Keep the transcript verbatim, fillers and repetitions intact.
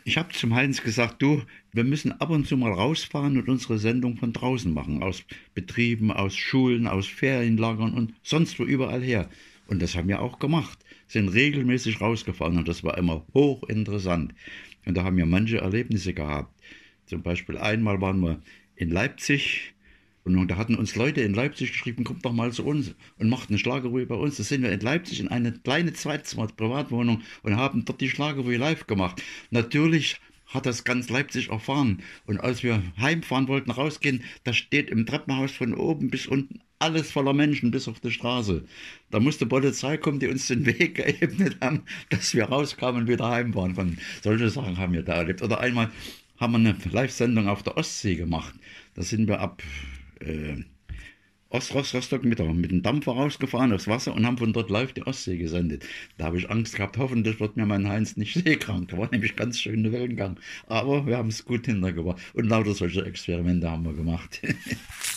Ich habe zum Heinz gesagt, du, wir müssen ab und zu mal rausfahren und unsere Sendung von draußen machen, aus Betrieben, aus Schulen, aus Ferienlagern und sonst wo überall her. Und das haben wir auch gemacht, sind regelmäßig rausgefahren und das war immer hochinteressant. Und da haben wir manche Erlebnisse gehabt. Zum Beispiel einmal waren wir in Leipzig und da hatten uns Leute in Leipzig geschrieben, kommt doch mal zu uns und macht eine Schlagerruhe bei uns. Da sind wir in Leipzig in eine kleine Zweizimmer-Privatwohnung und haben dort die Schlagerruhe live gemacht. Natürlich hat das ganz Leipzig erfahren. Und als wir heimfahren wollten, rausgehen, da steht im Treppenhaus von oben bis unten alles voller Menschen bis auf die Straße. Da musste Polizei kommen, die uns den Weg geebnet haben, dass wir rauskamen und wieder heim waren. Von solche Sachen haben wir da erlebt. Oder einmal haben wir eine Live-Sendung auf der Ostsee gemacht. Da sind wir ab äh, Ost Rostock mit, der, mit dem Dampfer rausgefahren aufs Wasser und haben von dort live die Ostsee gesendet. Da habe ich Angst gehabt, hoffentlich wird mir mein Heinz nicht seekrank. Da war nämlich ganz schön der Wellengang. Aber wir haben es gut hintergebracht. Und lauter solche Experimente haben wir gemacht.